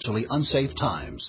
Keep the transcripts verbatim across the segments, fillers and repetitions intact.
Actually unsafe times.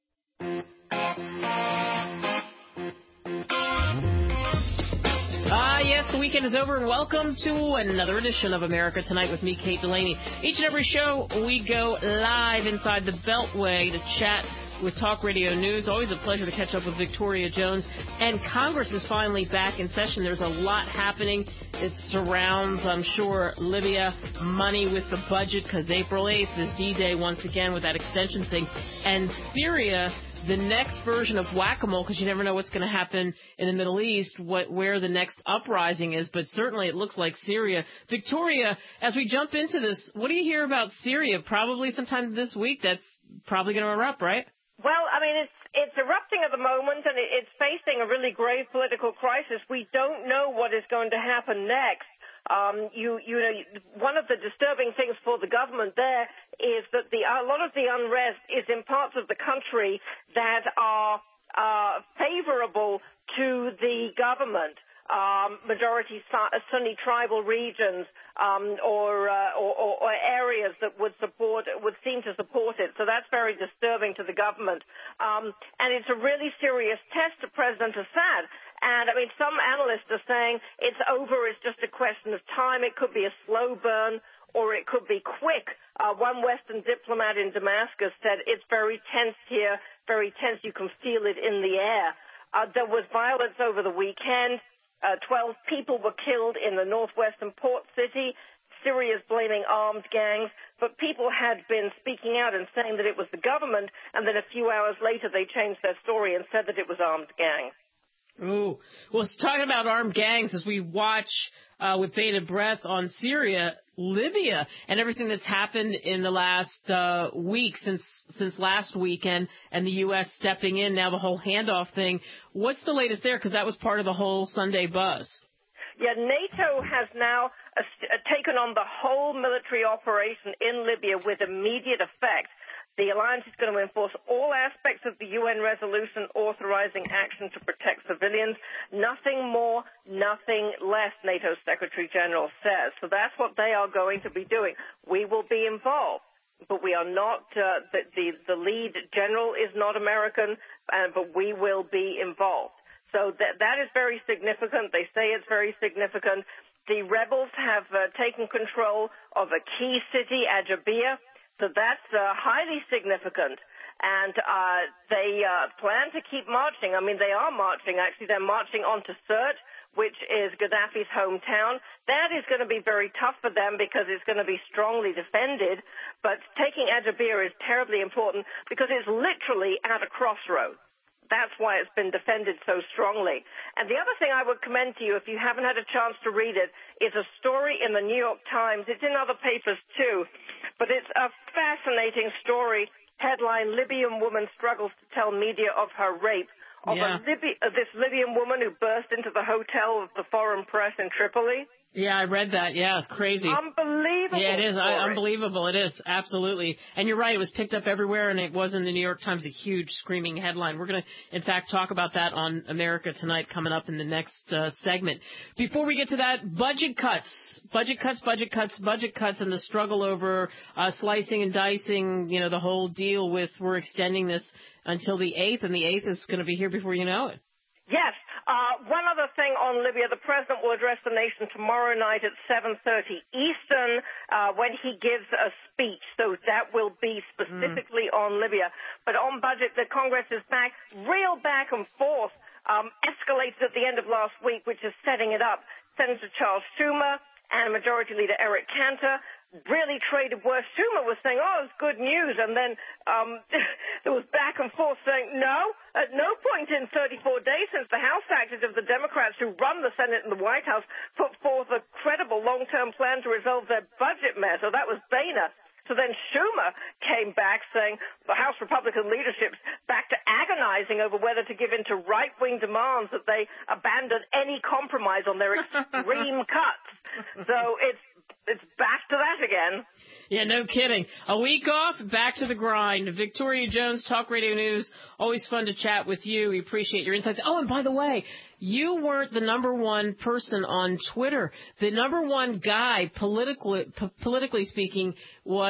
Ah, yes, the weekend is over, and welcome to another edition of America Tonight with me, Kate Delaney. Each and every show, we go live inside the Beltway to chat with Talk Radio News. Always a pleasure to catch up with Victoria Jones. And Congress is finally back in session. There's a lot happening. It surrounds, I'm sure, Libya, money with the budget, because April eighth is D-Day once again with that extension thing. And Syria, the next version of whack-a-mole, because you never know what's going to happen in the Middle East, what, where the next uprising is, but certainly it looks like Syria. Victoria, as we jump into this, what do you hear about Syria? Probably sometime this week that's probably going to erupt, right? Well, I mean, it's it's erupting at the moment, and it's facing a really grave political crisis. We don't know what is going to happen next. Um, you, you know, one of the disturbing things for the government there is that the a lot of the unrest is in parts of the country that are uh, favorable to the government. Um, majority Sunni tribal regions um, or, uh, or, or, or areas that would support would seem to support it. So that's very disturbing to the government, um, and it's a really serious test to President Assad. And I mean, some analysts are saying it's over. It's just a question of time. It could be a slow burn, or it could be quick. Uh, one Western diplomat in Damascus said it's very tense here, very tense. You can feel it in the air. Uh, there was violence over the weekend. Uh, twelve people were killed in the northwestern port city. Syria's blaming armed gangs, but people had been speaking out and saying that it was the government, and then a few hours later they changed their story and said that it was armed gangs. Ooh. Well, talking about armed gangs, as we watch uh, with bated breath on Syria, Libya, and everything that's happened in the last uh, week since since last weekend, and the U S stepping in, now the whole handoff thing. What's the latest there? Because that was part of the whole Sunday buzz. Yeah, NATO has now uh, taken on the whole military operation in Libya with immediate effect. The alliance is going to enforce all aspects of the U N resolution authorizing action to protect civilians. Nothing more, nothing less, NATO Secretary General says. So that's what they are going to be doing. We will be involved, but we are not, uh, the, the, the lead general is not American, uh, but we will be involved. So that, that is very significant. They say it's very significant. The rebels have uh, taken control of a key city, Ajabia. So that's uh, highly significant, and uh, they uh, plan to keep marching. I mean, they are marching, actually. They're marching on to Sirte, which is Gaddafi's hometown. That is going to be very tough for them because it's going to be strongly defended, but taking Ajabia is terribly important because it's literally at a crossroad. That's why it's been defended so strongly. And the other thing I would commend to you, if you haven't had a chance to read it, is a story in the New York Times. It's in other papers, too, but it's a fascinating story. Headline, Libyan woman struggles to tell media of her rape. Of yeah. a Liby- of this Libyan woman who burst into the hotel of the foreign press in Tripoli. Yeah, I read that. Yeah, it's crazy. Unbelievable. Yeah, it is. I, story. unbelievable. It is. Absolutely. And you're right. It was picked up everywhere, and it was in the New York Times, a huge screaming headline. We're going to, in fact, talk about that on America Tonight coming up in the next uh, segment. Before we get to that, budget cuts. Budget cuts, budget cuts, budget cuts, and the struggle over uh, slicing and dicing, you know, the whole deal with we're extending this until the eighth, and the eighth is going to be here before you know it. Yes. Uh, one other thing on Libya, the president will address the nation tomorrow night at seven thirty Eastern uh, when he gives a speech. So that will be specifically mm. on Libya. But on budget, the Congress is back, real back and forth, um, escalated at the end of last week, which is setting it up. Senator Charles Schumer and Majority Leader Eric Cantor really traded words. Schumer was saying, oh, it's good news. And then um, there was back and forth saying, no, at no point in thirty-four days since the House acted of the Democrats who run the Senate and the White House put forth a credible long-term plan to resolve their budget mess. So that was Boehner. So then Schumer came back saying the House Republican leadership's back to agonizing over whether to give in to right-wing demands that they abandon any compromise on their extreme cuts. So it's it's back to that again. Yeah, no kidding. A week off, back to the grind. Victoria Jones, Talk Radio News. Always fun to chat with you. We appreciate your insights. Oh, and by the way, you weren't the number one person on Twitter. The number one guy, politically, p- politically speaking, was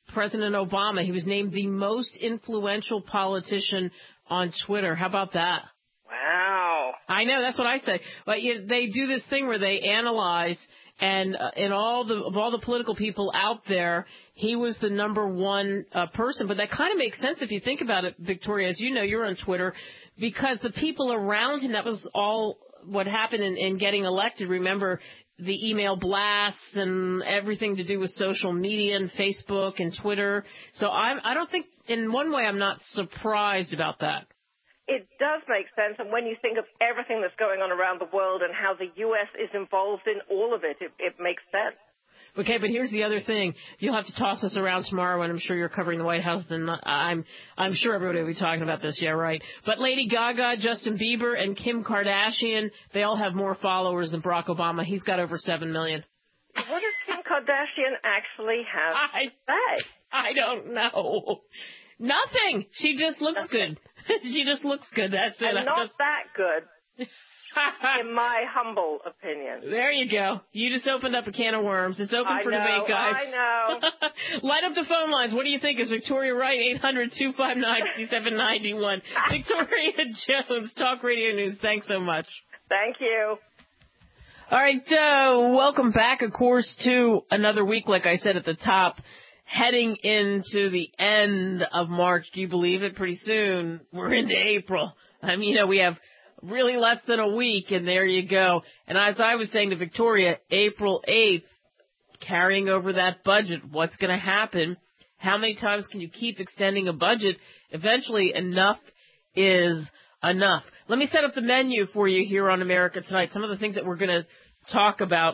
President Obama. He was named the most influential politician on Twitter. How about that? Wow. I know, that's what I say. But you, they do this thing where they analyze, and uh, in all the of all the political people out there, he was the number one uh, person. But that kind of makes sense if you think about it, Victoria. As you know, you're on Twitter, because the people around him, that was all what happened in, in getting elected. Remember the email blasts and everything to do with social media and Facebook and Twitter. So I'm, I don't think, in one way, I'm not surprised about that. It does make sense, and when you think of everything that's going on around the world and how the U S is involved in all of it, it, it makes sense. Okay, but here's the other thing. You'll have to toss us around tomorrow, and I'm sure you're covering the White House, and I'm I'm sure everybody will be talking about this. Yeah, right. But Lady Gaga, Justin Bieber, and Kim Kardashian, they all have more followers than Barack Obama. He's got over seven million. What does Kim Kardashian actually have I, to say? I don't know. Nothing. She just looks Nothing. good. She just looks good. That's it. And I'm not just... that good. In my humble opinion. There you go. You just opened up a can of worms. It's open I for know, debate, guys. I know. Light up the phone lines. What do you think? Is Victoria right? eight hundred two five nine two seven nine one. Victoria Jones, Talk Radio News. Thanks so much. Thank you. All right. Uh, welcome back, of course, to another week, like I said at the top, heading into the end of March. Do you believe it? Pretty soon, we're into April. I mean, you know, we have really less than a week, and there you go. And as I was saying to Victoria, April eighth, carrying over that budget, what's going to happen? How many times can you keep extending a budget? Eventually, enough is enough. Let me set up the menu for you here on America Tonight. Some of the things that we're going to talk about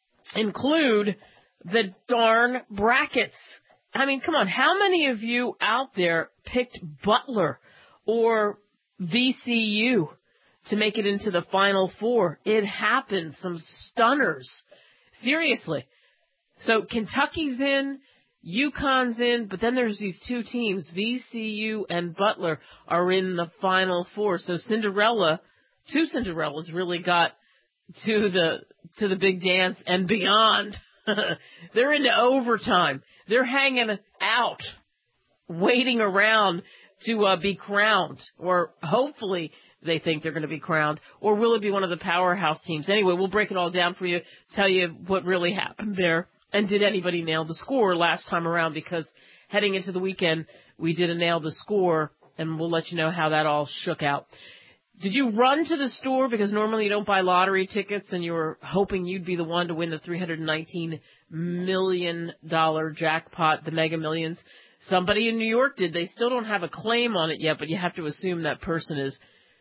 include the darn brackets. I mean, come on, how many of you out there picked Butler or V C U to make it into the Final Four? It happened. Some stunners. Seriously. So Kentucky's in, UConn's in, but then there's these two teams, V C U and Butler, are in the Final Four. So Cinderella, two Cinderellas really got to the to the big dance and beyond. They're into overtime. They're hanging out, waiting around to uh, be crowned, or hopefully they think they're going to be crowned, or will it be one of the powerhouse teams? Anyway, we'll break it all down for you, tell you what really happened there, and did anybody nail the score last time around, because heading into the weekend, we did a nail the score, and we'll let you know how that all shook out. Did you run to the store, because normally you don't buy lottery tickets, and you were hoping you'd be the one to win the three hundred nineteen million dollars jackpot, the Mega Millions? Somebody in New York did. They still don't have a claim on it yet, but you have to assume that person is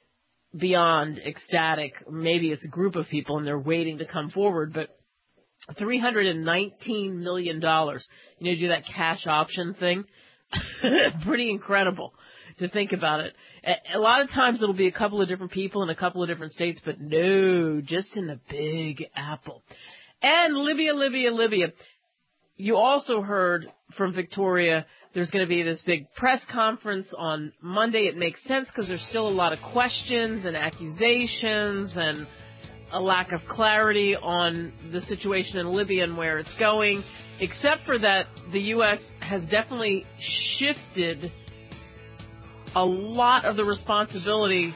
beyond ecstatic. Maybe it's a group of people and they're waiting to come forward, but three hundred nineteen million dollars, you know, do that cash option thing. Pretty incredible to think about it. A lot of times it'll be a couple of different people in a couple of different states, but no, just in the Big Apple. And Libya, Libya, Libya. You also heard from Victoria there's going to be this big press conference on Monday. It makes sense because there's still a lot of questions and accusations and a lack of clarity on the situation in Libya and where it's going, except for that the U S has definitely shifted a lot of the responsibility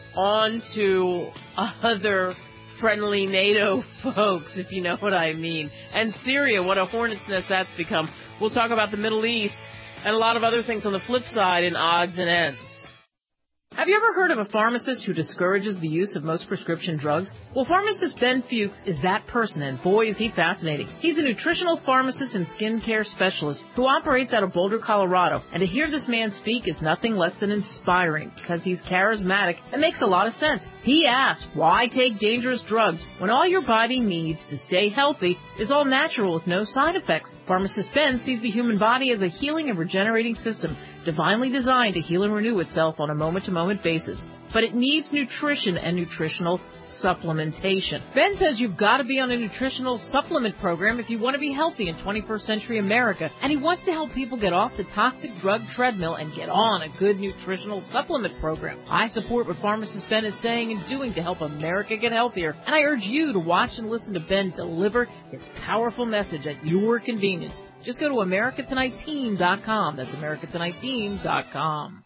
onto other friendly NATO folks, if you know what I mean. And Syria, what a hornet's nest that's become. We'll talk about the Middle East and a lot of other things on the flip side in odds and ends. Have you ever heard of a pharmacist who discourages the use of most prescription drugs? Well, pharmacist Ben Fuchs is that person, and boy, is he fascinating. He's a nutritional pharmacist and skincare specialist who operates out of Boulder, Colorado, and to hear this man speak is nothing less than inspiring because he's charismatic and makes a lot of sense. He asks, why take dangerous drugs when all your body needs to stay healthy is all natural with no side effects? Pharmacist Ben sees the human body as a healing and regenerating system, divinely designed to heal and renew itself on a moment-to-moment basis. But it needs nutrition and nutritional supplementation. Ben says you've got to be on a nutritional supplement program if you want to be healthy in twenty-first century America, and he wants to help people get off the toxic drug treadmill and get on a good nutritional supplement program. I support what pharmacist Ben is saying and doing to help America get healthier, and I urge you to watch and listen to Ben deliver his powerful message at your convenience. Just go to America Tonight Team dot com. That's America Tonight Team dot com.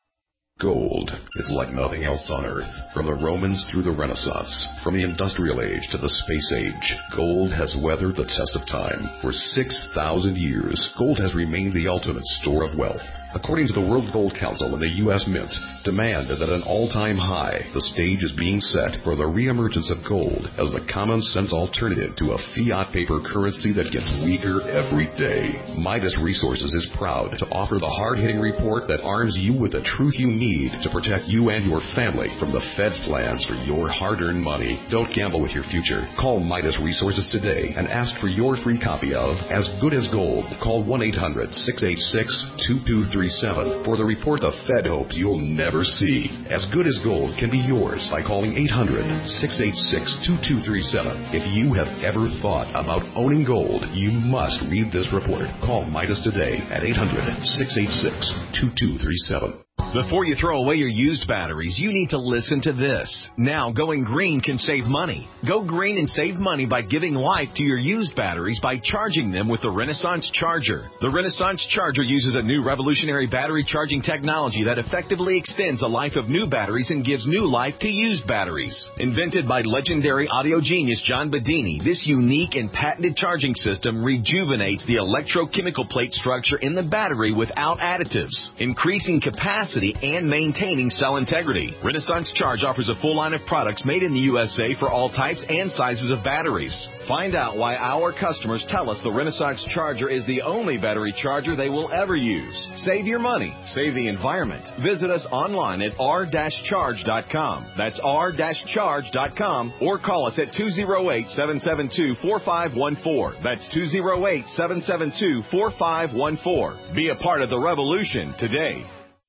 Gold is like nothing else on Earth. From the Romans through the Renaissance, from the Industrial Age to the Space Age, gold has weathered the test of time. For six thousand years, gold has remained the ultimate store of wealth. According to the World Gold Council and the U S Mint, demand is at an all-time high. The stage is being set for the reemergence of gold as the common-sense alternative to a fiat paper currency that gets weaker every day. Midas Resources is proud to offer the hard-hitting report that arms you with the truth you need to protect you and your family from the Fed's plans for your hard-earned money. Don't gamble with your future. Call Midas Resources today and ask for your free copy of As Good as Gold. Call one eight hundred six eight six two two three seven for the report the Fed hopes you'll never see. As Good as Gold can be yours by calling eight hundred six eight six two two three seven. If you have ever thought about owning gold, you must read this report. Call Midas today at eight hundred six eight six two two three seven. Before you throw away your used batteries, you need to listen to this. Now, going green can save money. Go green and save money by giving life to your used batteries by charging them with the Renaissance Charger. The Renaissance Charger uses a new revolutionary battery charging technology that effectively extends the life of new batteries and gives new life to used batteries. Invented by legendary audio genius John Bedini, this unique and patented charging system rejuvenates the electrochemical plate structure in the battery without additives, increasing capacity and maintaining cell integrity. Renaissance Charge offers a full line of products made in the U S A for all types and sizes of batteries. Find out why our customers tell us the Renaissance Charger is the only battery charger they will ever use. Save your money. Save the environment. Visit us online at r dash charge dot com. That's r dash charge dot com, or call us at two oh eight, seven seven two, four five one four. That's two oh eight, seven seven two, four five one four. Be a part of the revolution today.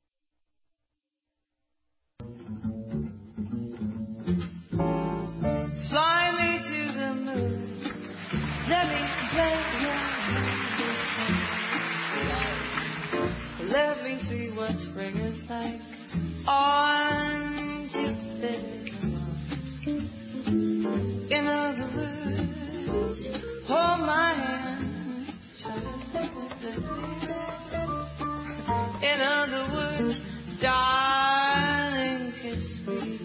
Fly me to the moon. Let me play your music. Let me see what spring is like on Jupiter. In other words, hold my hand. In other words, darling, kiss me.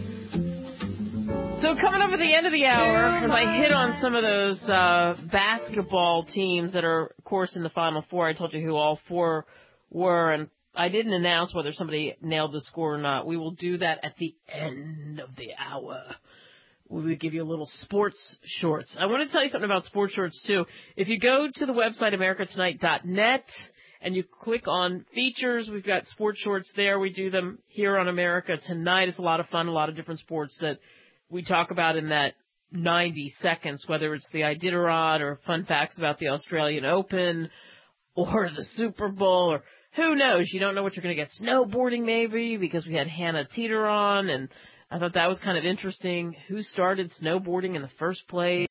So coming up at the end of the hour, because I hit on some of those uh, basketball teams that are, of course, in the Final Four. I told you who all four were, and I didn't announce whether somebody nailed the score or not. We will do that at the end of the hour. We will give you a little sports shorts. I want to tell you something about sports shorts, too. If you go to the website, america tonight dot net, and you click on features, we've got sports shorts there. We do them here on America Tonight. It's a lot of fun, a lot of different sports that we talk about in that ninety seconds, whether it's the Iditarod or fun facts about the Australian Open or the Super Bowl or who knows. You don't know what you're going to get. Snowboarding maybe, because we had Hannah Teeter on, and I thought that was kind of interesting. Who started snowboarding in the first place?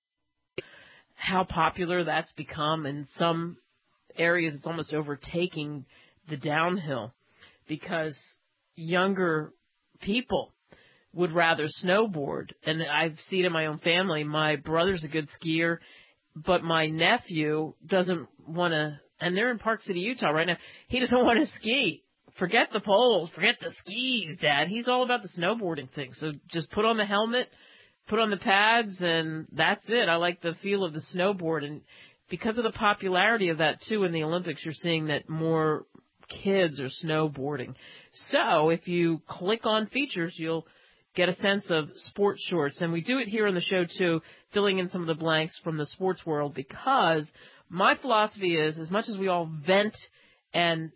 How popular that's become. In some areas, it's almost overtaking the downhill because younger people would rather snowboard. And I've seen it in my own family. My brother's a good skier, but my nephew doesn't want to, and they're in Park City, Utah right now. He doesn't want to ski. Forget the poles. Forget the skis, Dad. He's all about the snowboarding thing. So just put on the helmet, put on the pads, and that's it. I like the feel of the snowboard. And because of the popularity of that, too, in the Olympics, you're seeing that more kids are snowboarding. So if you click on features, you'll get a sense of sports shorts. And we do it here on the show, too, filling in some of the blanks from the sports world, because my philosophy is, as much as we all vent and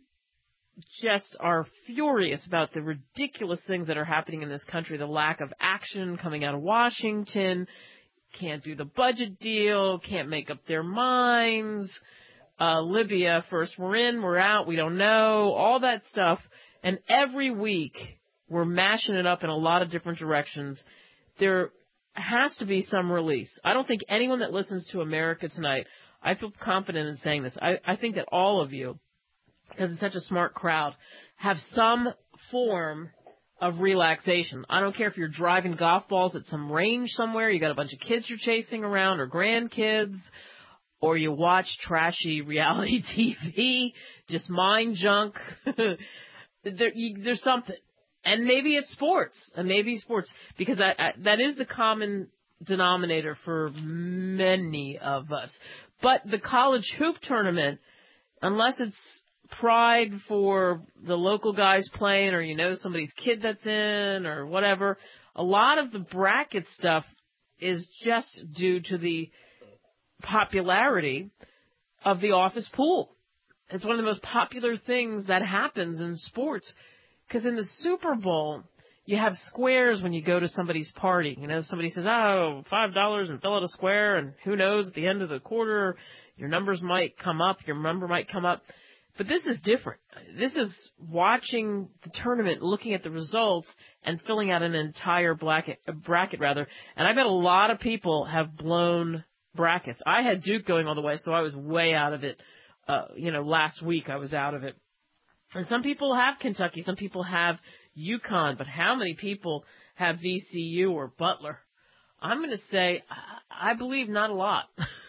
just are furious about the ridiculous things that are happening in this country, the lack of action coming out of Washington, can't do the budget deal, can't make up their minds, uh, Libya, first we're in, we're out, we don't know, all that stuff. And every week we're mashing it up in a lot of different directions. There has to be some release. I don't think anyone that listens to America Tonight, I feel confident in saying this, I, I think that all of you, because it's such a smart crowd, have some form of relaxation. I don't care if you're driving golf balls at some range somewhere, you got a bunch of kids you're chasing around or grandkids, or you watch trashy reality T V, just mind junk. there, you, there's something. And maybe it's sports, and maybe sports, because I, I, that is the common denominator for many of us. But the college hoop tournament, unless it's pride for the local guys playing, or you know somebody's kid that's in, or whatever, a lot of the bracket stuff is just due to the popularity of the office pool. It's one of the most popular things that happens in sports, because in the Super Bowl, you have squares when you go to somebody's party. You know, somebody says, oh, five dollars and fill out a square, and who knows, at the end of the quarter, your numbers might come up, your number might come up. But this is different. This is watching the tournament, looking at the results, and filling out an entire bracket, bracket rather. And I bet a lot of people have blown brackets. I had Duke going all the way, so I was way out of it. Uh, you know, last week I was out of it. And some people have Kentucky, some people have UConn, but how many people have V C U or Butler? I'm going to say, I believe not a lot.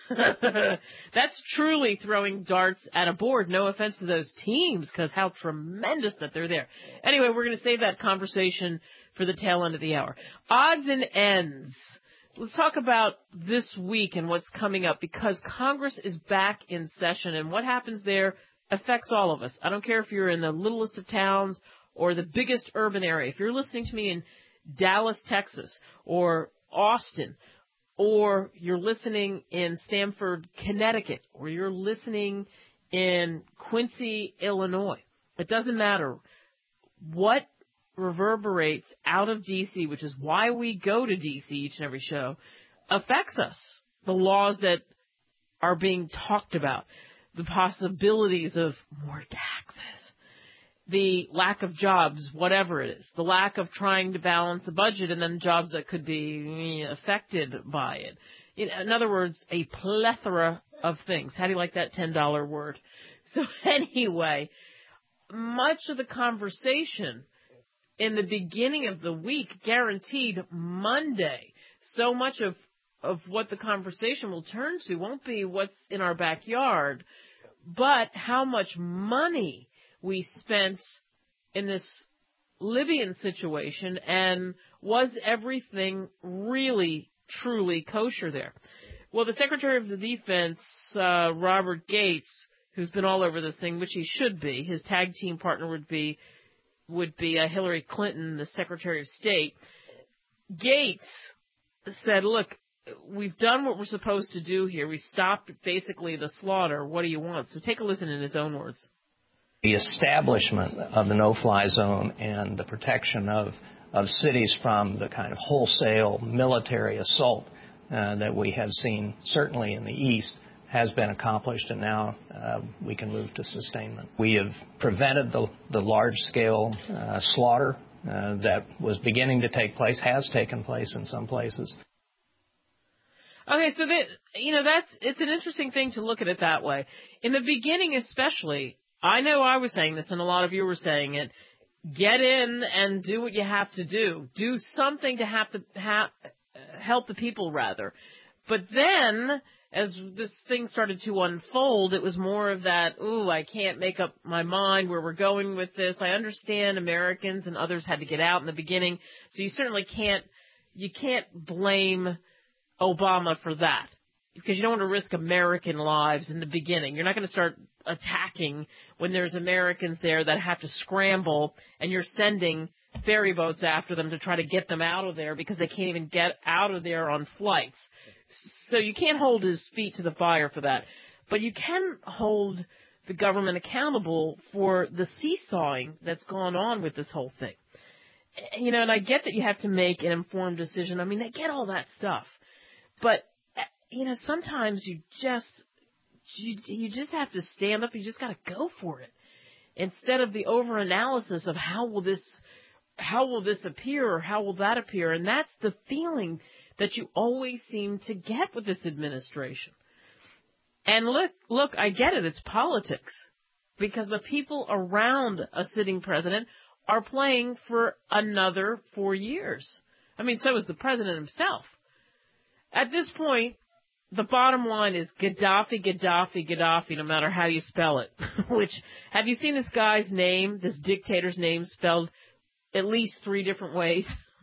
That's truly throwing darts at a board. No offense to those teams, because how tremendous that they're there. Anyway, we're going to save that conversation for the tail end of the hour. Odds and ends. Let's talk about this week and what's coming up, because Congress is back in session, and what happens there affects all of us. I don't care if you're in the littlest of towns or the biggest urban area. If you're listening to me in Dallas, Texas, or Austin, or you're listening in Stamford, Connecticut, or you're listening in Quincy, Illinois, it doesn't matter. What reverberates out of D C, which is why we go to D C each and every show, affects us. The laws that are being talked about, the possibilities of more taxes, the lack of jobs, whatever it is, the lack of trying to balance a budget and then jobs that could be affected by it. In other words, a plethora of things. How do you like that ten dollar word? So anyway, much of the conversation in the beginning of the week, guaranteed Monday, so much of, of what the conversation will turn to won't be what's in our backyard, but how much money we spent in this Libyan situation, and was everything really, truly kosher there? Well, the Secretary of the Defense, uh, Robert Gates, who's been all over this thing, which he should be, his tag team partner would be would be uh, Hillary Clinton, the Secretary of State. Gates said, look, we've done what we're supposed to do here. We stopped basically the slaughter. What do you want? So take a listen in his own words. The establishment of the no-fly zone and the protection of, of cities from the kind of wholesale military assault uh, that we have seen, certainly in the East, has been accomplished, and now uh, we can move to sustainment. We have prevented the, the large-scale uh, slaughter uh, that was beginning to take place, has taken place in some places. Okay, so that, you know, that's, it's an interesting thing to look at it that way. In the beginning especially, I know I was saying this and a lot of you were saying it, get in and do what you have to do. Do something to have to ha- help the people, rather. But then, as this thing started to unfold, it was more of that, ooh, I can't make up my mind where we're going with this. I understand Americans and others had to get out in the beginning, so you certainly can't, you can't blame Obama for that, because you don't want to risk American lives in the beginning. You're not going to start attacking when there's Americans there that have to scramble, and you're sending ferry boats after them to try to get them out of there because they can't even get out of there on flights. So you can't hold his feet to the fire for that. But you can hold the government accountable for the seesawing that's gone on with this whole thing. You know, and I get that you have to make an informed decision. I mean, I get all that stuff. But, you know, sometimes you just, you, you just have to stand up. You just got to go for it. Instead of the over-analysis of how will this, how will this appear or how will that appear. And that's the feeling that you always seem to get with this administration. And look, look, I get it. It's politics, because the people around a sitting president are playing for another four years. I mean, so is the president himself. At this point, the bottom line is Gaddafi, Gaddafi, Gaddafi, no matter how you spell it. Which, have you seen this guy's name, this dictator's name spelled at least three different ways?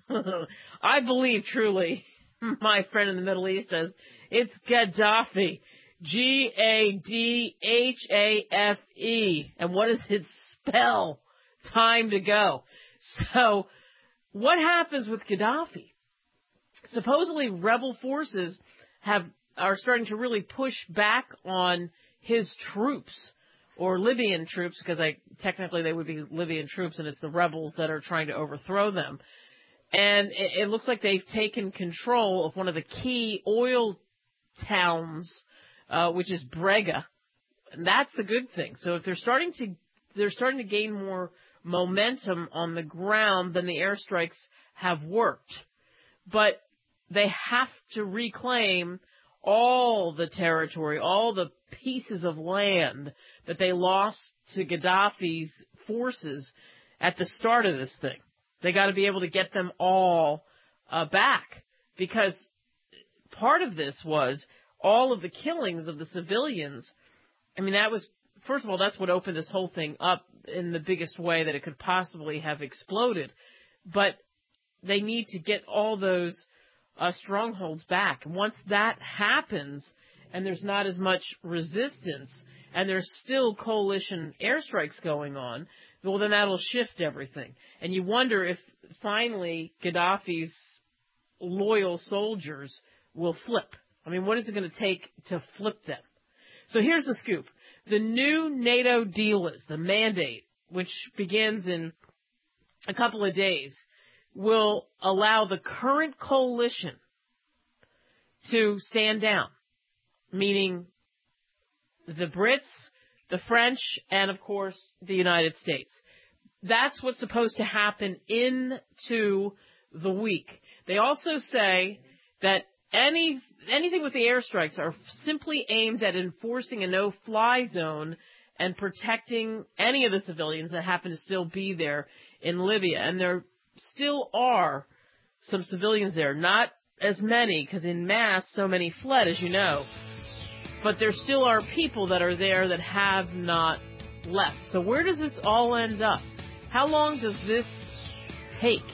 I believe truly, my friend in the Middle East says, it's Gaddafi. G A D H A F E. And what does it spell? Time to go. So, what happens with Gaddafi? Supposedly, rebel forces have are starting to really push back on his troops, or Libyan troops, because I, technically they would be Libyan troops, and it's the rebels that are trying to overthrow them. And it, it looks like they've taken control of one of the key oil towns, uh, which is Brega. And that's a good thing. So if they're starting to they're starting to gain more momentum on the ground, then the airstrikes have worked. But they have to reclaim all the territory, all the pieces of land that they lost to Gaddafi's forces at the start of this thing. They got to be able to get them all uh, back, because part of this was all of the killings of the civilians. I mean, that was, first of all, that's what opened this whole thing up in the biggest way that it could possibly have exploded. But they need to get all those Uh, strongholds back. Once that happens, and there's not as much resistance, and there's still coalition airstrikes going on, well, then that'll shift everything. And you wonder if finally Gaddafi's loyal soldiers will flip. I mean, what is it going to take to flip them? So here's the scoop. The new NATO deal is the mandate, which begins in a couple of days, will allow the current coalition to stand down, meaning the Brits, the French, and, of course, the United States. That's what's supposed to happen into the week. They also say that any anything with the airstrikes are simply aimed at enforcing a no-fly zone and protecting any of the civilians that happen to still be there in Libya. And there still are some civilians there, not as many, because in mass so many fled, as you know, but there still are people that are there that have not left. So where does this all end up? How long does this take?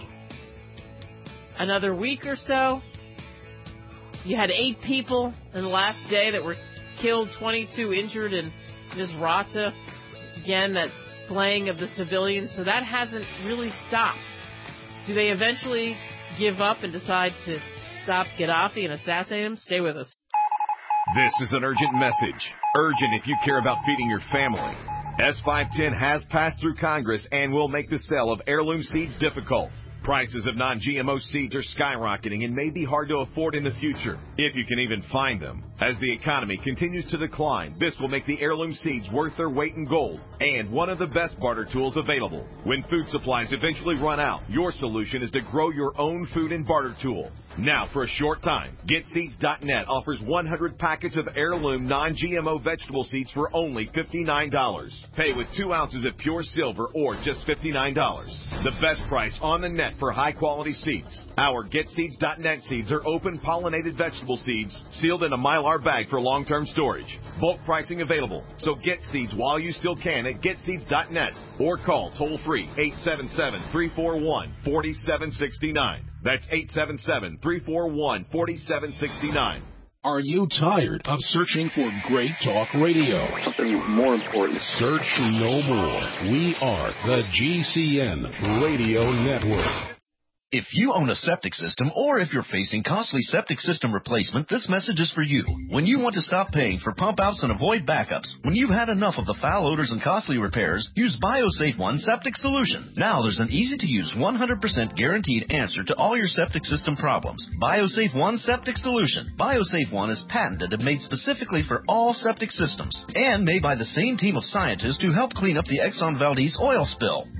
Another week or so? You had eight people in the last day that were killed, twenty-two injured, and Misrata, again, that slaying of the civilians, so that hasn't really stopped. Do they eventually give up and decide to stop Gaddafi and assassinate him? Stay with us. This is an urgent message. Urgent if you care about feeding your family. S five ten has passed through Congress and will make the sale of heirloom seeds difficult. Prices of non G M O seeds are skyrocketing and may be hard to afford in the future, if you can even find them. As the economy continues to decline, this will make the heirloom seeds worth their weight in gold and one of the best barter tools available. When food supplies eventually run out, your solution is to grow your own food and barter tool. Now, for a short time, Get Seeds dot net offers one hundred packets of heirloom non G M O vegetable seeds for only fifty-nine dollars. Pay with two ounces of pure silver or just fifty-nine dollars. The best price on the net for high-quality seeds. Our Get Seeds dot net seeds are open pollinated vegetable seeds sealed in a Mylar bag for long-term storage. Bulk pricing available, so get seeds while you still can at Get Seeds dot net or call toll-free eight seven seven, three four one, four seven six nine. That's eight seven seven, three four one, four seven six nine. Are you tired of searching for great talk radio? Something more important. Search no more. We are the G C N Radio Network. If you own a septic system or if you're facing costly septic system replacement, this message is for you. When you want to stop paying for pump outs and avoid backups, when you've had enough of the foul odors and costly repairs, use BioSafe One Septic Solution. Now there's an easy-to-use one hundred percent guaranteed answer to all your septic system problems. BioSafe One Septic Solution. BioSafe One is patented and made specifically for all septic systems and made by the same team of scientists who helped clean up the Exxon Valdez oil spill.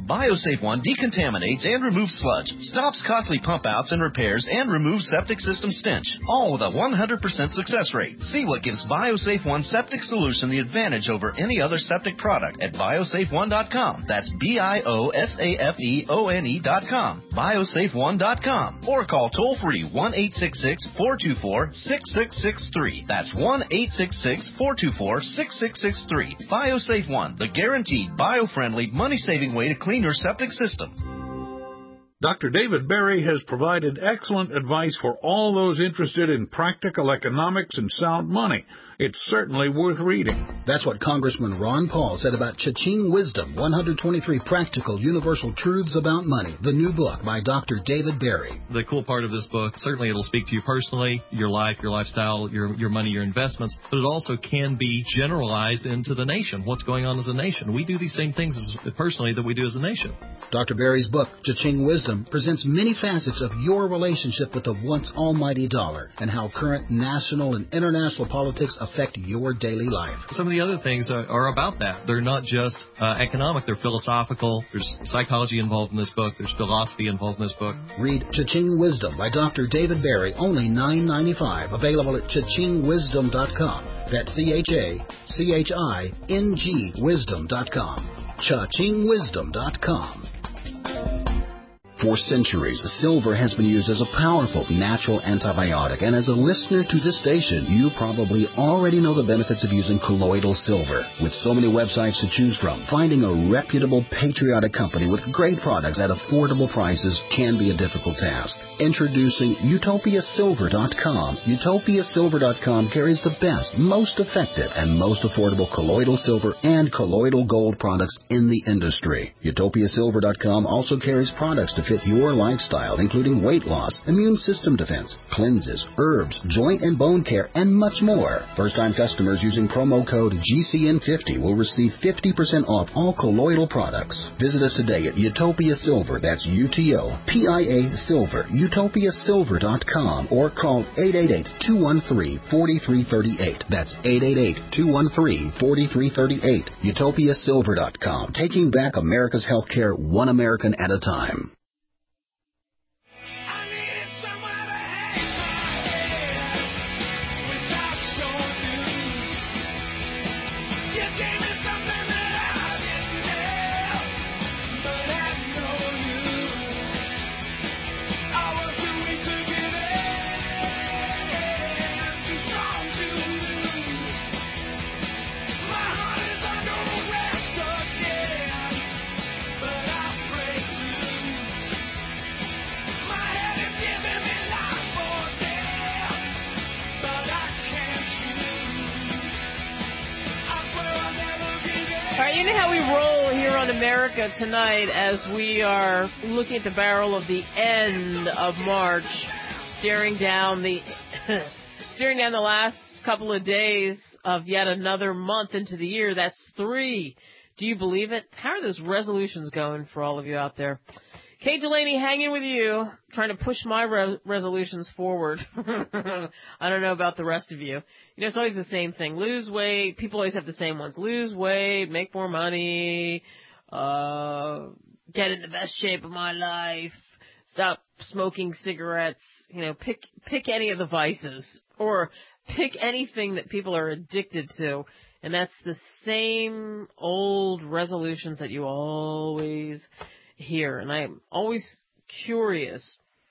BioSafe One decontaminates and removes sludge, stops costly pump outs and repairs, and removes septic system stench, all with a one hundred percent success rate. See what gives BioSafe One Septic Solution the advantage over any other septic product at biosafe one dot com. That's B I O S A F E O N E dot com. biosafe one dot com. Or call toll-free one eight six six, four two four, six six six three. That's one eight six six, four two four, six six six three. BioSafe One, the guaranteed bio-friendly, money-saving way to clean your septic system. Doctor David Berry has provided excellent advice for all those interested in practical economics and sound money. It's certainly worth reading. That's what Congressman Ron Paul said about Cha-Ching Wisdom, one hundred twenty-three Practical Universal Truths About Money, the new book by Doctor David Berry. The cool part of this book, certainly it'll speak to you personally, your life, your lifestyle, your your money, your investments, but it also can be generalized into the nation, what's going on as a nation. We do these same things as, personally that we do as a nation. Doctor Berry's book, Cha-Ching Wisdom, presents many facets of your relationship with the once almighty dollar and how current national and international politics affect your daily life. Some of the other things are, are about that. They're not just uh, economic, they're philosophical. There's psychology involved in this book. There's philosophy involved in this book. Read Cha-Ching Wisdom by Doctor David Berry, only nine ninety-five, available at cha ching wisdom dot com. That's C H A C H I N G wisdom dot com. cha ching wisdom dot com. For centuries, silver has been used as a powerful natural antibiotic, and as a listener to this station, you probably already know the benefits of using colloidal silver. With so many websites to choose from, finding a reputable, patriotic company with great products at affordable prices can be a difficult task. Introducing Utopia Silver dot com. Utopia Silver dot com carries the best, most effective, and most affordable colloidal silver and colloidal gold products in the industry. Utopia Silver dot com also carries products to fit your lifestyle, including weight loss, immune system defense, cleanses, herbs, joint and bone care, and much more. First-time customers using promo code G C N fifty will receive fifty percent off all colloidal products. Visit us today at Utopia Silver, that's U T O P I A Silver, Utopia Silver dot com, or call eight eight eight, two one three, four three three eight. That's eight eight eight, two one three, four three three eight. Utopia Silver dot com, taking back America's healthcare one American at a time. You know how we roll here on America Tonight as we are looking at the barrel of the end of March, staring down the staring down the last couple of days of yet another month into the year. That's three. Do you believe it? How are those resolutions going for all of you out there? Kate Delaney hanging with you, trying to push my re- resolutions forward. I don't know about the rest of you. You know, it's always the same thing. Lose weight. People always have the same ones. Lose weight, make more money, uh, get in the best shape of my life, stop smoking cigarettes. You know, pick pick any of the vices or pick anything that people are addicted to. And that's the same old resolutions that you always hear. And I'm always curious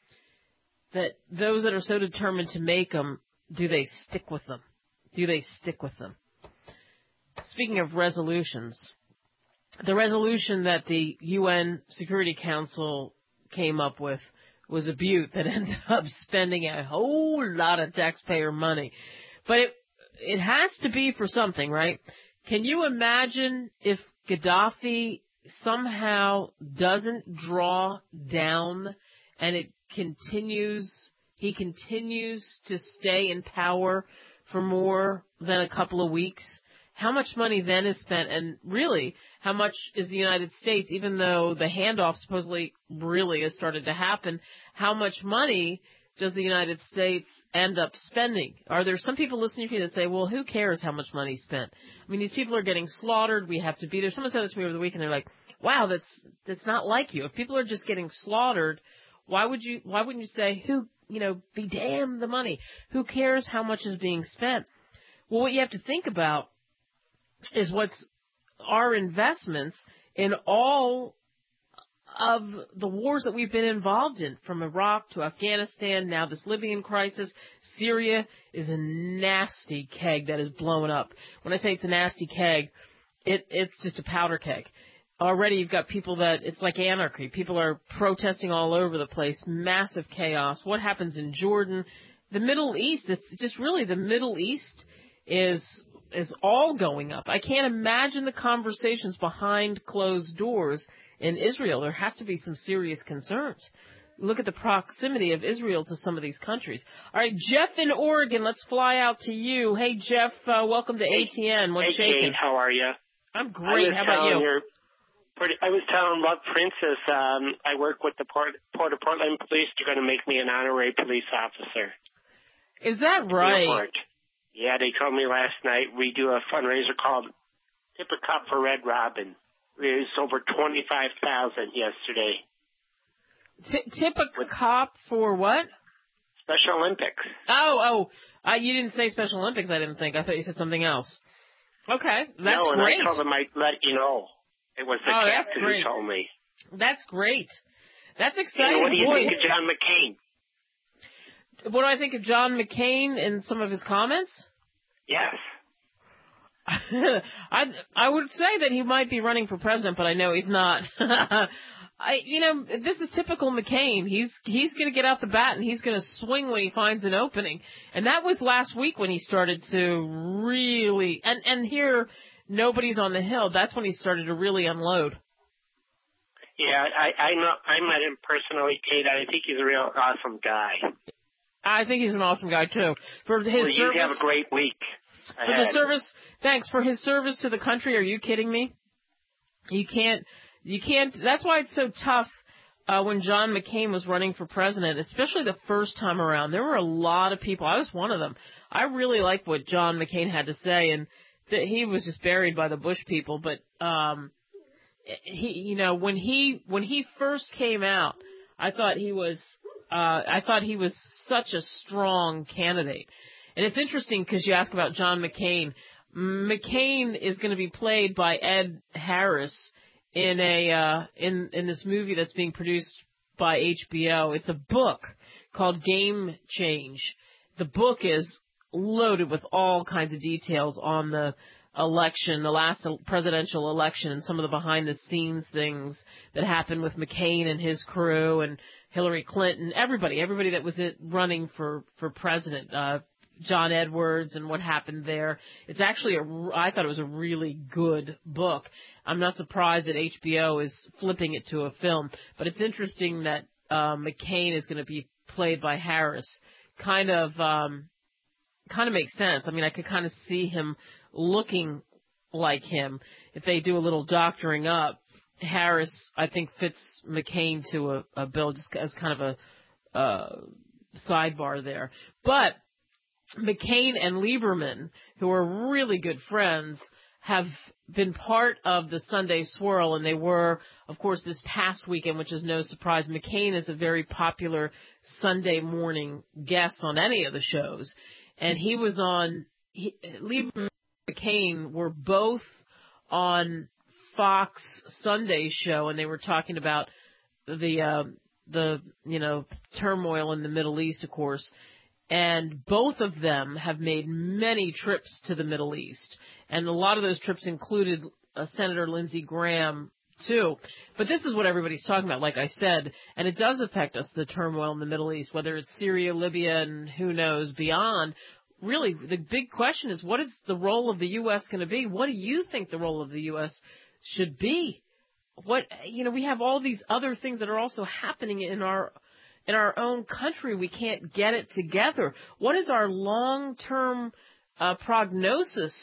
that those that are so determined to make them, do they stick with them? Do they stick with them? Speaking of resolutions, the resolution that the U N Security Council came up with was a beaut that ended up spending a whole lot of taxpayer money. But it it has to be for something, right? Can you imagine if Gaddafi somehow doesn't draw down and it continues, he continues to stay in power for more than a couple of weeks? How much money then is spent? And really, how much is the United States, even though the handoff supposedly really has started to happen, how much money does the United States end up spending? Are there some people listening to you that say, well, who cares how much money is spent? I mean, these people are getting slaughtered. We have to be there. Someone said this to me over the weekend. They're like, wow, that's that's not like you. If people are just getting slaughtered, why would you? Why wouldn't you say, who, you know, be damned the money? Who cares how much is being spent? Well, what you have to think about is what's our investments in all of the wars that we've been involved in, from Iraq to Afghanistan, now this Libyan crisis. Syria is a nasty keg that is blowing up. When I say it's a nasty keg, it, it's just a powder keg. Already you've got people that, it's like anarchy. People are protesting all over the place, massive chaos. What happens in Jordan? The Middle East, it's just really the Middle East is is all going up. I can't imagine the conversations behind closed doors in Israel. There has to be some serious concerns. Look at the proximity of Israel to some of these countries. All right, Jeff in Oregon, let's fly out to you. Hey, Jeff, uh, welcome to hey, A T N. What's hey, shaking? Kate, how are you? I'm great. How about you? Your, I was telling Love Princess, um, I work with the Port, Port of Portland Police. They're going to make me an honorary police officer. Is that right? Airport. Yeah, they told me last night we do a fundraiser called Tip a Cup for Red Robin. We raised over twenty-five thousand dollars yesterday. T- tip a cop for what? Special Olympics. Oh, oh, uh, you didn't say Special Olympics, I didn't think. I thought you said something else. Okay, that's no, and great. I told them I'd let you know. It was the oh, captain who told me. That's great. That's exciting. And what do you Boy. think of John McCain? What do I think of John McCain and some of his comments? Yes. I I would say that he might be running for president, but I know he's not. I you know this is typical McCain. He's he's going to get out the bat and he's going to swing when he finds an opening. And that was last week when he started to really and and here nobody's on the Hill. That's when he started to really unload. Yeah, I I know I met him personally, Kate. I think he's a real awesome guy. I think he's an awesome guy too. For his well, you service, have a great week. For the service, thanks for his service to the country. Are you kidding me? You can't, you can't. That's why it's so tough. Uh, when John McCain was running for president, especially the first time around, there were a lot of people. I was one of them. I really liked what John McCain had to say, and that he was just buried by the Bush people. But um, he, you know, when he when he first came out, I thought he was. Uh, I thought he was such a strong candidate. And it's interesting because you ask about John McCain. McCain is going to be played by Ed Harris in a uh, in in this movie that's being produced by H B O. It's a book called Game Change. The book is loaded with all kinds of details on the election, the last presidential election, and some of the behind-the-scenes things that happened with McCain and his crew and Hillary Clinton, everybody, everybody that was it running for, for president, uh, John Edwards and what happened there. It's actually, a, I thought it was a really good book. I'm not surprised that H B O is flipping it to a film, but it's interesting that uh, McCain is going to be played by Harris. Kind of, um, kind of makes sense. I mean, I could kind of see him looking like him. If they do a little doctoring up, Harris, I think, fits McCain to a, a bill just as kind of a uh, sidebar there. But McCain and Lieberman, who are really good friends, have been part of the Sunday Swirl, and they were, of course, this past weekend, which is no surprise. McCain is a very popular Sunday morning guest on any of the shows, and he was on, he, Lieberman and McCain were both on Fox Sunday show, and they were talking about the, uh, the, you know, turmoil in the Middle East, of course. And both of them have made many trips to the Middle East. And a lot of those trips included uh, Senator Lindsey Graham, too. But this is what everybody's talking about, like I said. And it does affect us, the turmoil in the Middle East, whether it's Syria, Libya, and who knows beyond. Really, the big question is, what is the role of the U S going to be? What do you think the role of the U S should be? What, you know, we have all these other things that are also happening in our In our own country. We can't get it together. What is our long-term uh, prognosis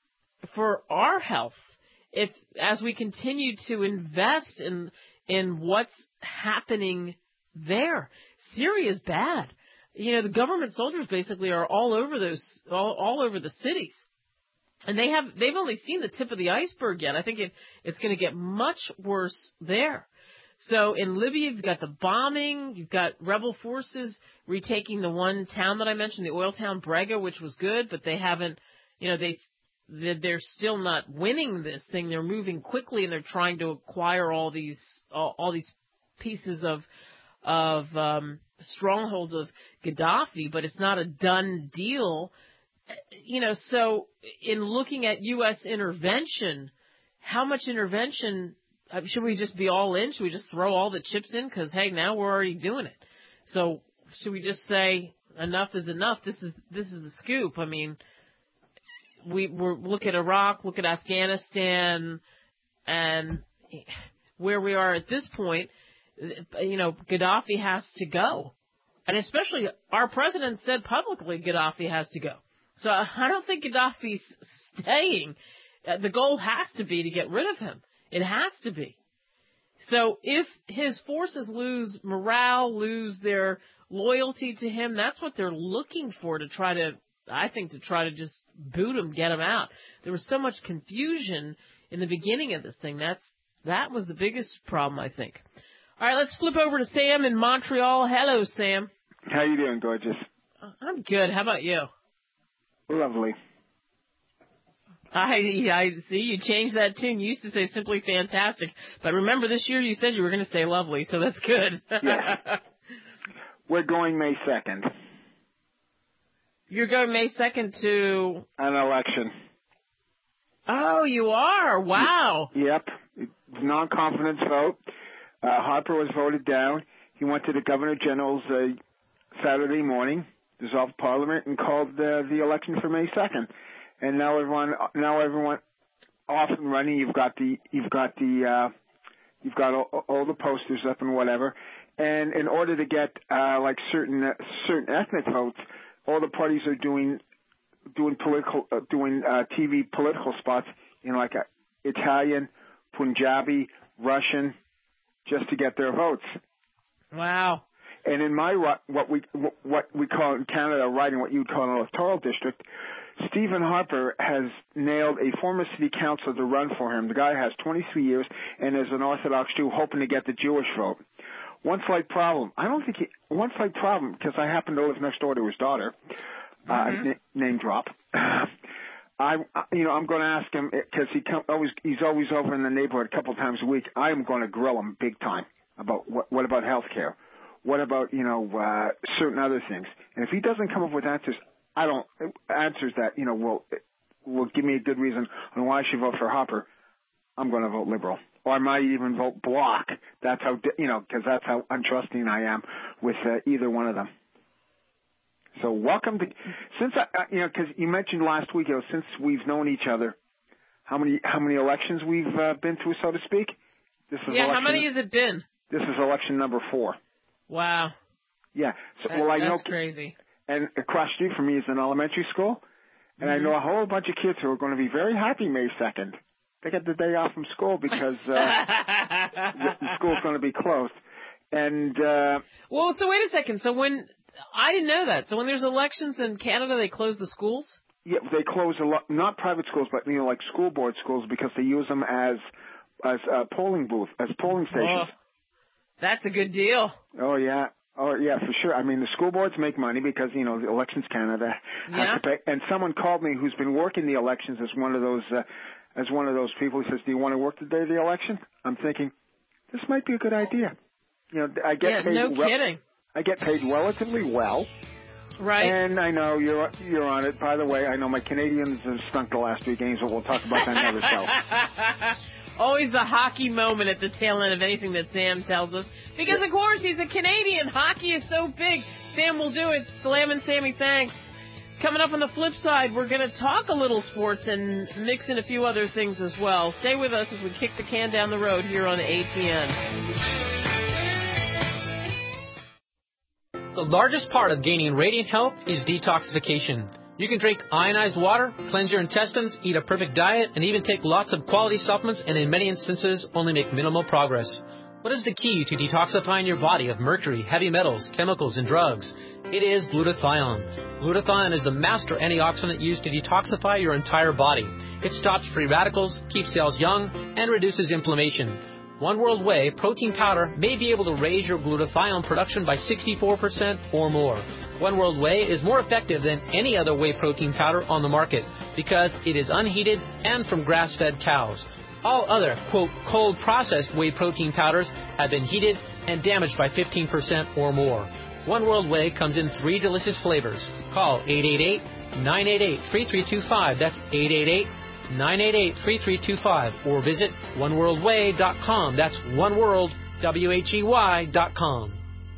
for our health if, as we continue to invest in in what's happening there? Syria is bad. You know, the government soldiers basically are all over those, all, all over the cities. And they have, they've only seen the tip of the iceberg yet. I think it, it's going to get much worse there. So in Libya, you've got the bombing, you've got rebel forces retaking the one town that I mentioned, the oil town Brega, which was good, but they haven't, you know, they, they're still not winning this thing. They're moving quickly and they're trying to acquire all these, all, all these pieces of, of, um, strongholds of Gaddafi, but it's not a done deal. You know, so in looking at U S intervention, how much intervention, should we just be all in? Should we just throw all the chips in? Because, hey, now we're already doing it. So should we just say enough is enough? This is this is the scoop. I mean, we we're, look at Iraq, look at Afghanistan, and where we are at this point, you know, Gaddafi has to go. And especially our president said publicly Gaddafi has to go. So I don't think Gaddafi's staying. The goal has to be to get rid of him. It has to be. So if his forces lose morale, lose their loyalty to him, that's what they're looking for to try to, I think, to try to just boot him, get him out. There was so much confusion in the beginning of this thing. That's that was the biggest problem, I think. All right, let's flip over to Sam in Montreal. Hello, Sam. How you doing, gorgeous? I'm good. How about you? Lovely. I, I see you changed that tune. You used to say simply fantastic, but remember this year you said you were going to say lovely, so that's good. Yeah. We're going May second. You're going May second to an election. Oh, you are? Wow. Yep. Non-confidence vote. Uh, Harper was voted down. He went to the Governor General's uh, Saturday morning, dissolved Parliament, and called uh, the election for May second. And now everyone, now everyone, off and running. You've got the, you've got the, uh, you've got all, all the posters up and whatever. And in order to get uh, like certain uh, certain ethnic votes, all the parties are doing doing political, uh, doing uh, T V political spots in like uh, Italian, Punjabi, Russian, just to get their votes. Wow. And in my what we what we call in Canada riding, what you would call an electoral district, Stephen Harper has nailed a former city councilor to run for him. The guy has twenty-three years and is an Orthodox Jew hoping to get the Jewish vote. One slight problem. I don't think he, one slight problem, because I happen to live next door to his daughter, mm-hmm. uh, na- name drop. I, you know, I'm going to ask him, because he come, always, he's always over in the neighborhood a couple of times a week. I'm going to grill him big time about what, what about health care? What about, you know, uh, certain other things? And if he doesn't come up with answers, I don't, answers that, you know, will, will give me a good reason on why I should vote for Harper, I'm going to vote Liberal. Or I might even vote Bloc. That's how, you know, because that's how untrusting I am with uh, either one of them. So welcome to, since I, you know, because you mentioned last week, you know, since we've known each other, how many how many elections we've uh, been through, so to speak. This is yeah, election, how many has it been? This is election number four. Wow. Yeah. So that, well, I that's know, crazy. And across the street from me is an elementary school, and mm-hmm. I know a whole bunch of kids who are going to be very happy May second. They get the day off from school because uh, the, the school's going to be closed. And uh, well, so wait a second. So when I didn't know that. So when there's elections in Canada, they close the schools? Yeah, they close a lot, not private schools, but you know, like school board schools, because they use them as as uh, polling booth, as polling stations. Oh, that's a good deal. Oh yeah. Oh yeah, for sure. I mean, the school boards make money because, you know, the Elections Canada has yeah. to pay. And someone called me who's been working the elections as one of those uh, as one of those people who says, "Do you want to work the day of the election?" I'm thinking, this might be a good idea. You know, I get yeah, paid. no well, kidding. I get paid relatively well. Right. And I know you're you're on it. By the way, I know my Canadians have stunk the last three games, but we'll talk about that another show. Always a hockey moment at the tail end of anything that Sam tells us. Because, of course, he's a Canadian. Hockey is so big. Sam will do it. Slam and Sammy, thanks. Coming up on the flip side, we're going to talk a little sports and mix in a few other things as well. Stay with us as we kick the can down the road here on A T N. The largest part of gaining radiant health is detoxification. You can drink ionized water, cleanse your intestines, eat a perfect diet, and even take lots of quality supplements and in many instances only make minimal progress. What is the key to detoxifying your body of mercury, heavy metals, chemicals, and drugs? It is glutathione. Glutathione is the master antioxidant used to detoxify your entire body. It stops free radicals, keeps cells young, and reduces inflammation. One World Whey protein powder may be able to raise your glutathione production by sixty-four percent or more. One World Whey is more effective than any other whey protein powder on the market because it is unheated and from grass-fed cows. All other, quote, cold processed whey protein powders have been heated and damaged by fifteen percent or more. One World Whey comes in three delicious flavors. Call eight eight eight, nine eight eight, three three two five. That's eight eight eight, nine eight eight, three three two five. Or visit one world whey dot com. That's oneworld, W H E Y dot com.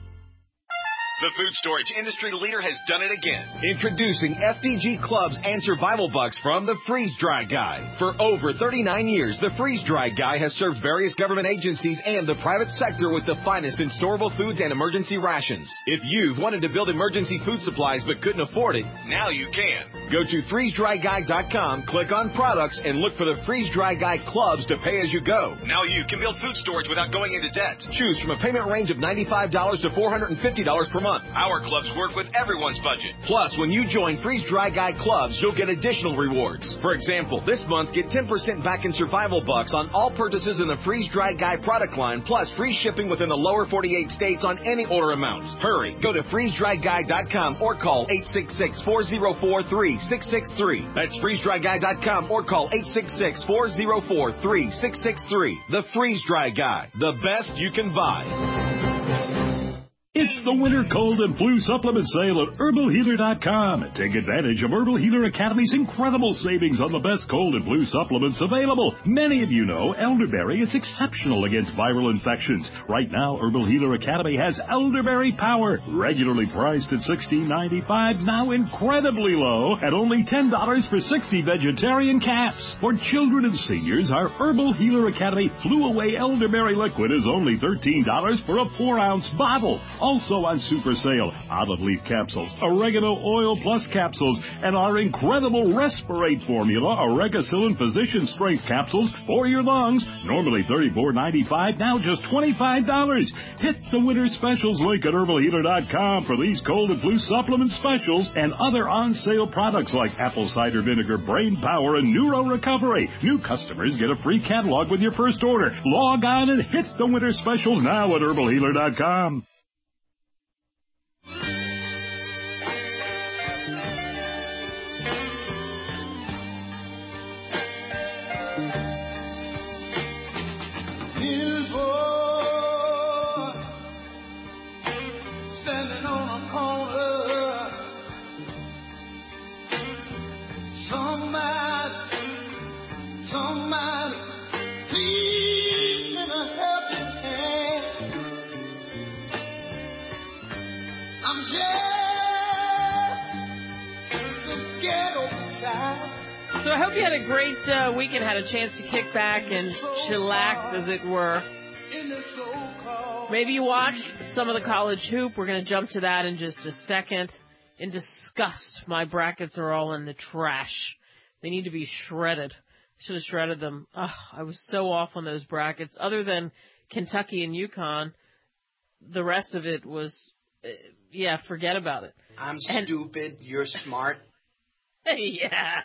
The food storage industry leader has done it again. Introducing F D G Clubs and Survival Bucks from the Freeze Dry Guy. For over thirty-nine years, the Freeze Dry Guy has served various government agencies and the private sector with the finest in storable foods and emergency rations. If you've wanted to build emergency food supplies but couldn't afford it, now you can. Go to freeze dry guy dot com, click on products, and look for the Freeze Dry Guy Clubs to pay as you go. Now you can build food storage without going into debt. Choose from a payment range of ninety-five dollars to four hundred fifty dollars per month. Our clubs work with everyone's budget. Plus, when you join Freeze Dry Guy Clubs, you'll get additional rewards. For example, this month, get ten percent back in Survival Bucks on all purchases in the Freeze Dry Guy product line, plus free shipping within the lower forty-eight states on any order amount. Hurry, go to freeze dry guy dot com or call eight six six, four zero four, three six six three. That's freeze dry guy dot com or call eight six six, four zero four, three six six three. The Freeze Dry Guy, the best you can buy. It's the winter cold and flu supplement sale at herbal healer dot com. Take advantage of Herbal Healer Academy's incredible savings on the best cold and flu supplements available. Many of you know elderberry is exceptional against viral infections. Right now, Herbal Healer Academy has Elderberry Power, regularly priced at sixteen ninety-five, now incredibly low at only ten dollars for sixty vegetarian caps. For children and seniors, our Herbal Healer Academy Flu Away Elderberry Liquid is only thirteen dollars for a four ounce bottle. Also on super sale, olive leaf capsules, oregano oil plus capsules, and our incredible Respirate formula, Oregacillin Physician Strength capsules for your lungs. Normally thirty-four ninety-five, now just twenty-five dollars. Hit the winter specials link at herbal healer dot com for these cold and flu supplement specials and other on-sale products like apple cider vinegar, brain power, and neuro recovery. New customers get a free catalog with your first order. Log on and hit the winter specials now at herbal healer dot com. So I hope you had a great uh, weekend, had a chance to kick back and chillax, as it were. Maybe you watched some of the college hoop. We're going to jump to that in just a second. In disgust, my brackets are all in the trash. They need to be shredded. Should have shredded them. Oh, I was so off on those brackets. Other than Kentucky and UConn, the rest of it was, uh, yeah, forget about it. I'm and, stupid. You're smart. Yeah.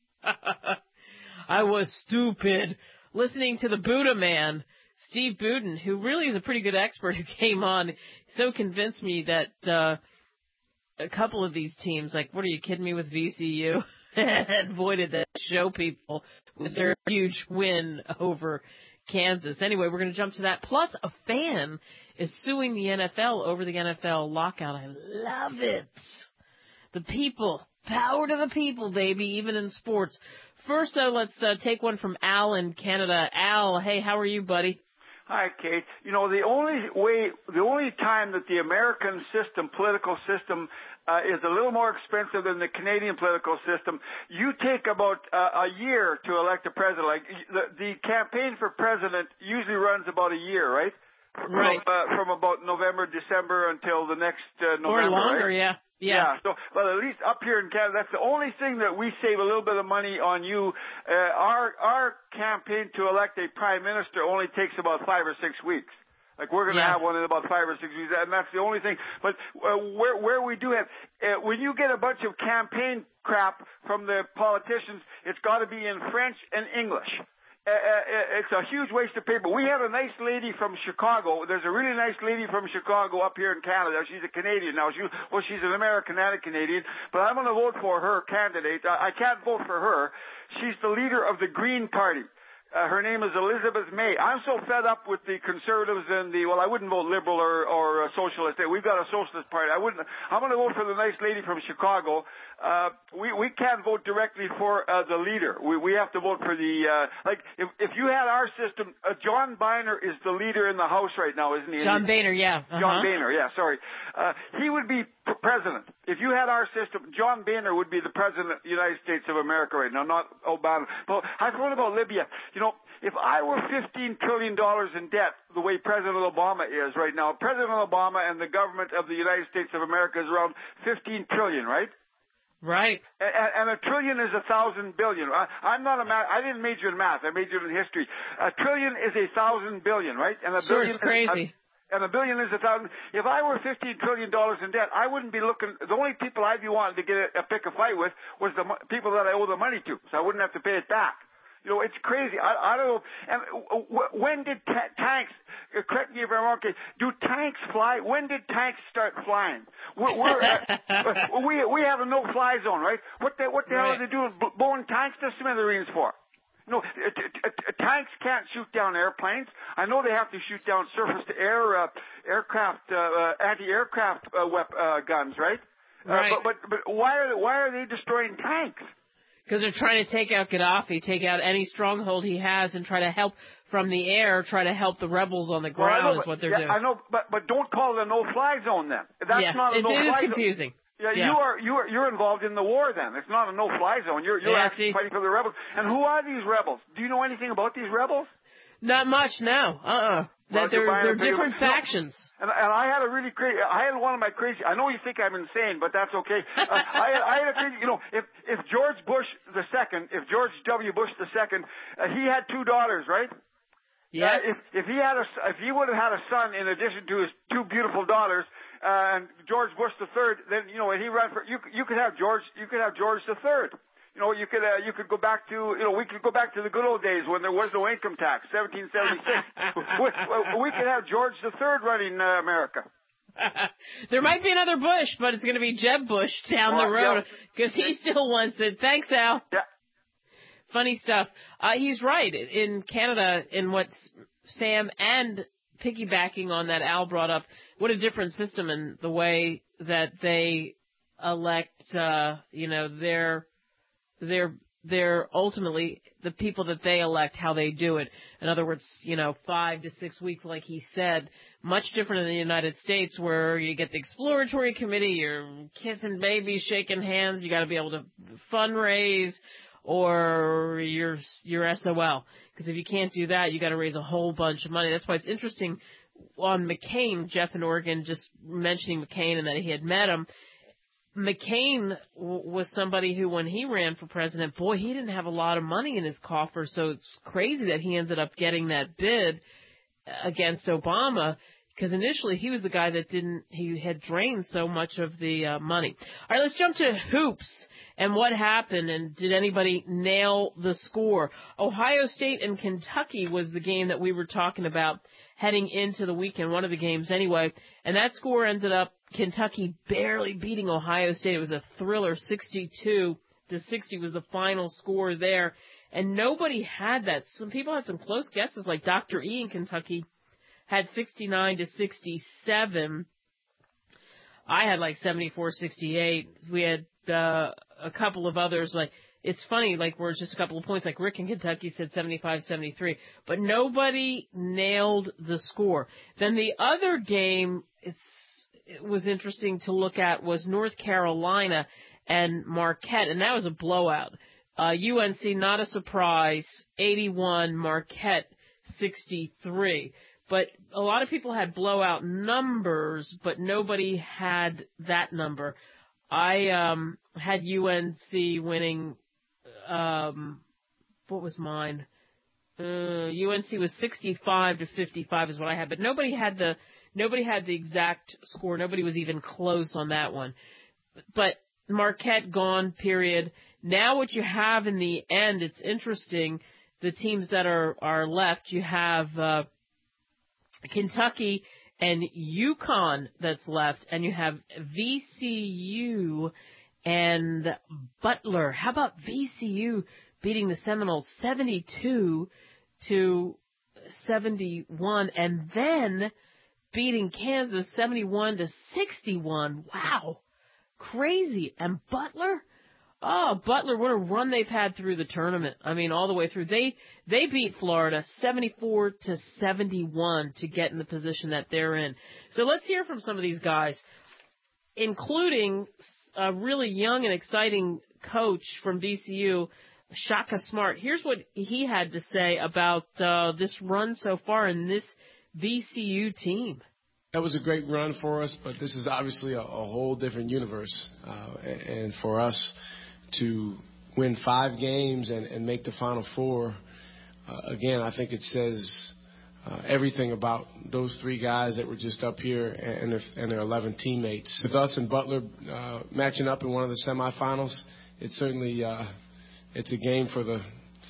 I was stupid listening to the Buddha man, Steve Budin, who really is a pretty good expert, who came on, so convinced me that uh, a couple of these teams, like, what are you kidding me with V C U, avoided that show people with their huge win over Kansas. Anyway, we're going to jump to that. Plus, a fan is suing the N F L over the N F L lockout. I love it. The people. Power to the people, baby, even in sports. First, though, let's uh, take one from Al in Canada. Al, hey, how are you, buddy? Hi, Kate. You know, the only way, the only time that the American system, political system, uh, is a little more expensive than the Canadian political system, you take about uh, a year to elect a president. Like the, the campaign for president usually runs about a year, right? Right. From, uh, from about November, December until the next uh, November. Or longer, right? yeah. Yeah. yeah. So, well, at least up here in Canada, that's the only thing that we save a little bit of money on you. Uh, our our campaign to elect a prime minister only takes about five or six weeks. Like we're going to Yeah. have one in about five or six weeks, and that's the only thing. But uh, where where we do have, uh, when you get a bunch of campaign crap from the politicians, it's got to be in French and English. Uh, uh, it's a huge waste of paper. We have a nice lady from Chicago. There's a really nice lady from Chicago up here in Canada. She's a Canadian now. She, well, she's an American and a Canadian, but I'm going to vote for her candidate. I, I can't vote for her. She's the leader of the Green Party. Uh, her name is Elizabeth May. I'm so fed up with the conservatives and the, well, I wouldn't vote liberal or, or uh, socialist. We've got a socialist party. I wouldn't, I'm going to vote for the nice lady from Chicago. Uh, we, we can't vote directly for, uh, the leader. We, we have to vote for the, uh, like, if, if you had our system, uh, John Boehner is the leader in the House right now, isn't he? John Boehner, yeah. Uh-huh. John Boehner, yeah, sorry. Uh, he would be p- president. If you had our system, John Boehner would be the president of the United States of America right now, not Obama. But I thought about Libya. You know, if I were fifteen trillion dollars in debt, the way President Obama is right now, President Obama and the government of the United States of America is around fifteen trillion, right? Right. And, and a trillion is a thousand billion. I, I'm not a math. I didn't major in math. I majored in history. A trillion is a thousand billion, right? And a Sure, billion it's crazy. Is a, and a billion is a thousand. If I were fifteen trillion dollars in debt, I wouldn't be looking. The only people I'd be wanting to get a, a pick a fight with was the mo- people that I owe the money to, so I wouldn't have to pay it back. You know, it's crazy. I, I don't know. And w- when did ta- tanks, uh, correct me if I'm wrong, okay, do tanks fly? When did tanks start flying? We're, we're uh, we, we have a no-fly zone, right? What the, what the Right. hell are they doing b- blowing tanks to smithereens for? No, t- t- t- tanks can't shoot down airplanes. I know they have to shoot down surface-to-air uh, aircraft, uh, uh, anti-aircraft uh, wep- uh, guns, right? Right. Uh, but, but but why are they, why are they destroying tanks? Because they're trying to take out Gaddafi, take out any stronghold he has, and try to help from the air, try to help the rebels on the Well, I ground know, is but- what they're yeah, doing. I know, but but don't call it a no-fly zone then. That's yeah, not a it, no-fly it is zone. confusing. Yeah, Yeah. you are you are you're involved in the war then. It's not a no-fly zone. You're you're Yeah, actually see? fighting for the rebels. And who are these rebels? Do you know anything about these rebels? Not much now. Uh-uh. Well, That they're, you're buying they're a pretty- different No, factions. And, and I had a really crazy. I had one of my crazy. I know you think I'm insane, but that's okay. Uh, I, had, I had a crazy. You know, if if George Bush the second, if George W. Bush the second, uh, he had two daughters, right? Yes. Uh, if if he had a if he would have had a son in addition to his two beautiful daughters, uh, and George Bush the third, then you know when he ran for you you could have George you could have George the third. You know, you could uh, you could go back to you know we could go back to the good old days when there was no income tax, seventeen seventy-six. we, we could have George the Third running uh, America. There might be another Bush, but it's going to be Jeb Bush down Well, the road yeah. because he still wants it. Thanks, Al. Yeah. Funny stuff. Uh, he's right. In Canada, in what Sam and piggybacking on that Al brought up, what a different system in the way that they elect, uh, you know, their, their, their ultimately the people that they elect, how they do it. In other words, you know, five to six weeks, like he said, much different in the United States where you get the exploratory committee, you're kissing babies, shaking hands, you got to be able to fundraise, or you're you're S O L. Because if you can't do that, you got to raise a whole bunch of money. That's why it's interesting on McCain, Jeff in Oregon, just mentioning McCain and that he had met him. McCain w- was somebody who, when he ran for president, boy, he didn't have a lot of money in his coffer, so it's crazy that he ended up getting that bid against Obama, because initially he was the guy that didn't, he had drained so much of the uh, money. All right, let's jump to hoops and what happened, and did anybody nail the score? Ohio State and Kentucky was the game that we were talking about heading into the weekend, one of the games anyway, and that score ended up Kentucky barely beating Ohio State. It was a thriller, sixty-two to sixty was the final score there, and nobody had that. Some people had some close guesses, like Doctor E in Kentucky had sixty-nine to sixty-seven. I had like seventy-four sixty-eight. We had uh, a couple of others, like, it's funny, like, where it's just a couple of points, like Rick in Kentucky said seventy-five seventy-three, but nobody nailed the score. Then the other game, it's, it was interesting to look at, was North Carolina and Marquette, and that was a blowout. Uh, U N C, not a surprise, eighty-one, Marquette, sixty-three. But a lot of people had blowout numbers, but nobody had that number. I um, had U N C winning, um, what was mine? Uh, U N C was sixty-five to fifty-five is what I had, but nobody had the nobody had the exact score. Nobody was even close on that one. But Marquette gone, period. Now what you have in the end, it's interesting, the teams that are, are left, you have uh, Kentucky and UConn that's left, and you have V C U and Butler. How about V C U beating the Seminoles seventy-two to seventy-one, and then beating Kansas seventy-one to sixty-one. Wow. Crazy. And Butler? Oh, Butler, what a run they've had through the tournament. I mean, all the way through. They they beat Florida seventy-four to seventy-one to get in the position that they're in. So let's hear from some of these guys, including a really young and exciting coach from V C U, Shaka Smart. Here's what he had to say about uh, this run so far in this V C U team. That was a great run for us, but this is obviously a, a whole different universe. Uh, and for us to win five games and, and make the Final Four, uh, again, I think it says uh, everything about those three guys that were just up here and their, and their eleven teammates. With us and Butler uh, matching up in one of the semifinals, it's certainly uh, it's a game for the,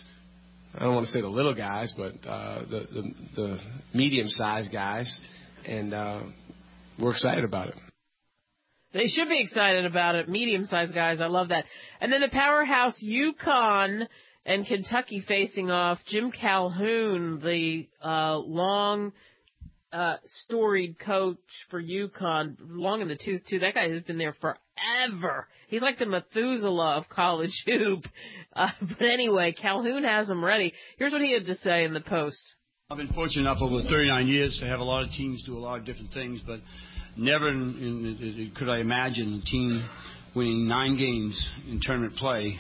I don't want to say the little guys, but uh, the, the, the medium-sized guys. And uh, we're excited about it. They should be excited about it. Medium-sized guys, I love that. And then the powerhouse UConn and Kentucky facing off. Jim Calhoun, the uh, long, uh, storied coach for UConn, long in the tooth too. That guy has been there forever. He's like the Methuselah of college hoop. Uh, but anyway, Calhoun has them ready. Here's what he had to say in the Post. I've been fortunate enough over thirty-nine years to have a lot of teams do a lot of different things, but never in, in, could I imagine a team winning nine games in tournament play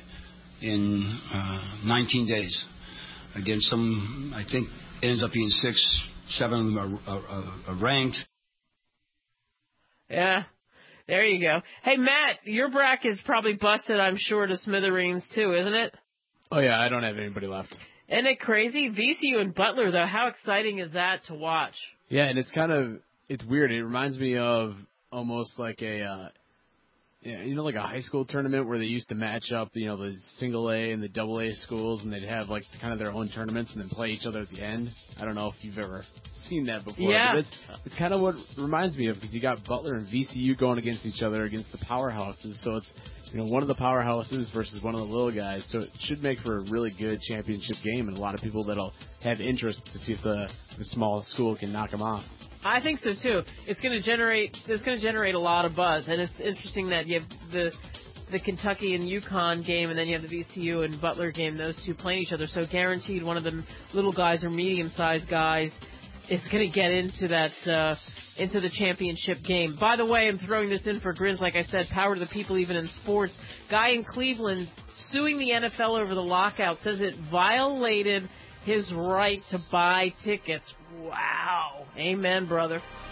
in uh, nineteen days against some, I think it ends up being six, seven of them are, are, are ranked. Yeah, there you go. Hey, Matt, your bracket's probably busted, I'm sure, to smithereens too, isn't it? Oh, yeah, I don't have anybody left. Isn't it crazy? V C U and Butler, though, how exciting is that to watch? Yeah, and it's kind of, it's weird. It reminds me of almost like a, uh, yeah, you know, like a high school tournament where they used to match up, you know, the single A and the double A schools, and they'd have like kind of their own tournaments and then play each other at the end. I don't know if you've ever seen that before. Yeah. But it's, it's kind of what it reminds me of, because you got Butler and V C U going against each other against the powerhouses. So it's, you know, one of the powerhouses versus one of the little guys. So it should make for a really good championship game, and a lot of people that'll have interest to see if the, the small school can knock them off. I think so too. It's going to generate. It's going to generate a lot of buzz, and it's interesting that you have the the Kentucky and UConn game, and then you have the V C U and Butler game. Those two playing each other, so guaranteed one of the little guys or medium-sized guys is going to get into that uh, into the championship game. By the way, I'm throwing this in for grins. Like I said, power to the people, even in sports. Guy in Cleveland suing the N F L over the lockout, says it violated his right to buy tickets. Wow. Amen, brother.